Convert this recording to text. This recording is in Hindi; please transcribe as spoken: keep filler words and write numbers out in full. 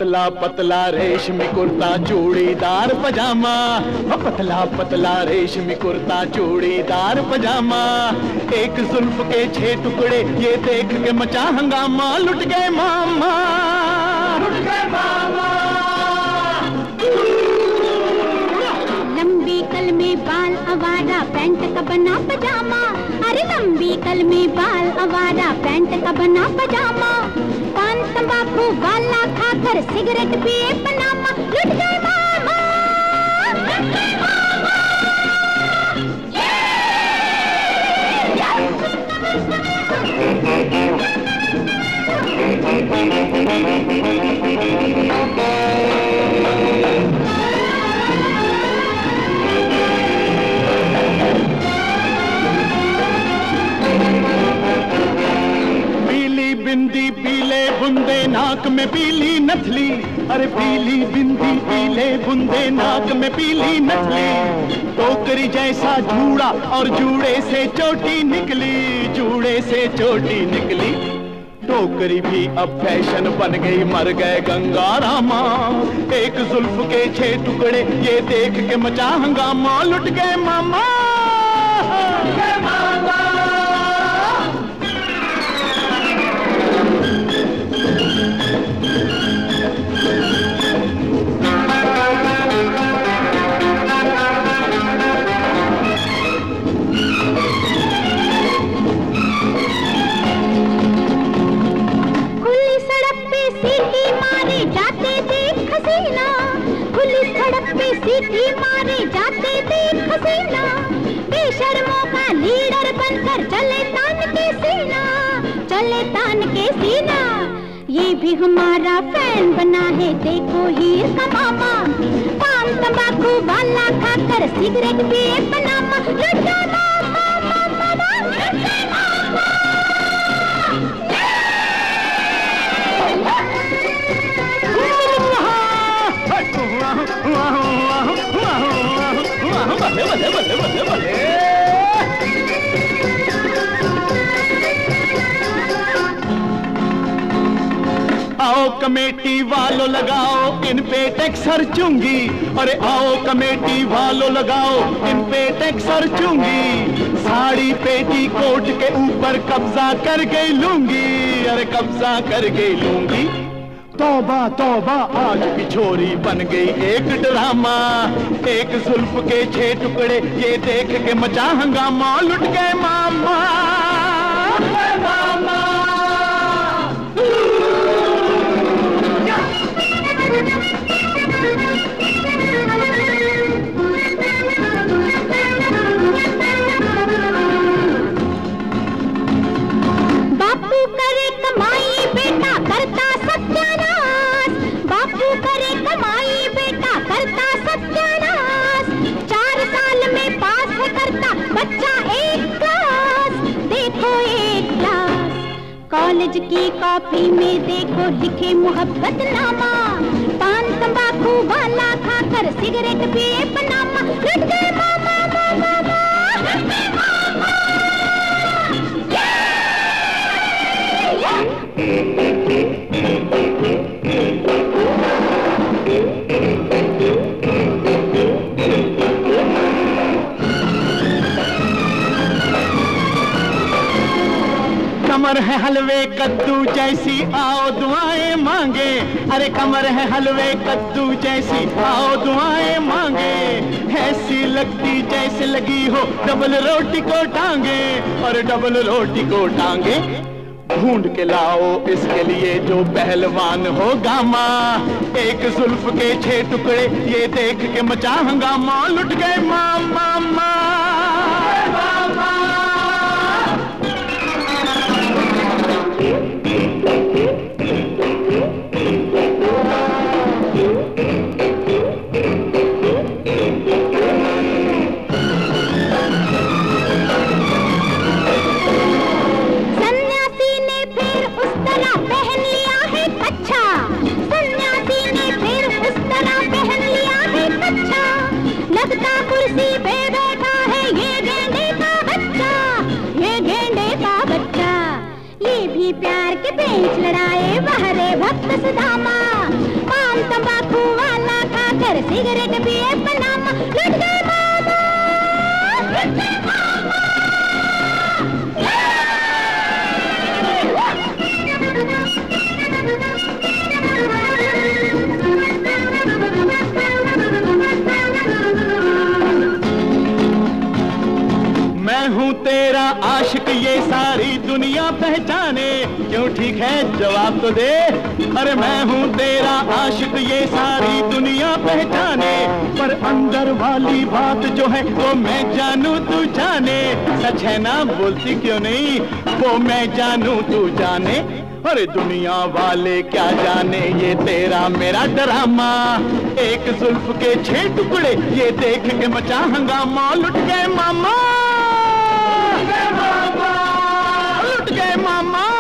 पतला पतला रेशमी कुर्ता चूड़ीदार पजामा, पतला पतला रेशमी कुर्ता चूड़ीदार पजामा। एक जुल्फ के छह टुकड़े ये देख के मचा हंगामा, लुट गए मामा, लुट गए मामा। लंबी कल में बाल अवारा पैंट का बना पजामा, अरे लंबी कल में बाल अवारा पैंट का बना पजामा। पान तंबाकू वाला खाकर सिगरेट पिए पनामा, लुट गए मामा, लुट गए मामा। बिंदी पीले बुंदे नाक में पीली नथली, अरे पीली बिंदी पीले बुंदे नाक में पीली नथली। टोकरी जैसा जूड़ा और जूड़े से चोटी निकली, जूड़े से चोटी निकली। टोकरी भी अब फैशन बन गई, मर गए गंगा रामा। एक जुल्फ के छह टुकड़े ये देख के मचा हंगामा, लुट गए मामा, लुट गए मामा। खुली सड़क पे सीटी मारे जाते देख हसीना, खुली सड़क पे सीटी मारे जाते देख हसीना। बेशर्मों का लीडर बनकर चले तान के सीना, चले तान के सीना। ये भी हमारा फैन बना है देखो हीर का मामा। पान तंबाकू वाला खाकर सिगरेट पिए पनामा, लुट गए मामा, मामा, लुट गए मामा। बल्ले बल्ले बल्ले बल्ले बल्ले। आओ कमेटी वालों लगाओ इन पे टैक्स हर चूंगी, अरे आओ कमेटी वालों लगाओ इन पे टैक्स हर चूंगी। साड़ी पेटी कोट के ऊपर कब्जा कर गई लूंगी, अरे कब्जा कर गई लूंगी। तौबा तौबा आज की छोरी बन गई एक ड्रामा। एक जुल्फ के छह टुकड़े ये देख के मचा हंगामा, लुट गए मामा, लुट गए मामा। बापू करे कमाई बेटा करता सत्यानाश, बापू करे कमाई बेटा करता सत्यानाश। चार साल में पास है करता बच्चा एक क्लास, देखो एक क्लास। कॉलेज की कॉपी में देखो लिखे मोहब्बत नामा। पान तंबाकू वाला खाकर सिगरेट पिए पनामा, लुट गए मामा, मामा, मामा, लुट गए मामा। कमर है हलवे कद्दू जैसी आओ दुआएं मांगे, अरे कमर है हलवे कद्दू जैसी आओ दुआएं मांगे। ऐसी लगती जैसे लगी हो डबल रोटी को टांगे, और डबल रोटी को टांगे। ढूंढ के लाओ इसके लिए जो पहलवान हो गामा। एक जुल्फ के छह टुकड़े ये देख के मचा हंगामा, लुट गए मामा, मामा। प्यार के पेंच लड़ाए बहरे भक्त सुदामा। अरे सिगरेट पिए पनामा, लुट गए मामा, लुट गए मामा। मैं हूँ तेरा आशिक ये सारी दुनिया पहचाने, क्यों ठीक है जवाब तो दे। अरे मैं हूँ तेरा आशिक ये सारी दुनिया पहचाने, पर अंदर वाली बात जो है वो मैं जानू तू जाने। सच है ना, बोलती क्यों नहीं, वो मैं जानू तू जाने। अरे दुनिया वाले क्या जाने ये तेरा मेरा ड्रामा, एक जुल्फ के छह टुकड़े ये देख के मचा हंगामा। लुट गए मामा, लुट गए मामा।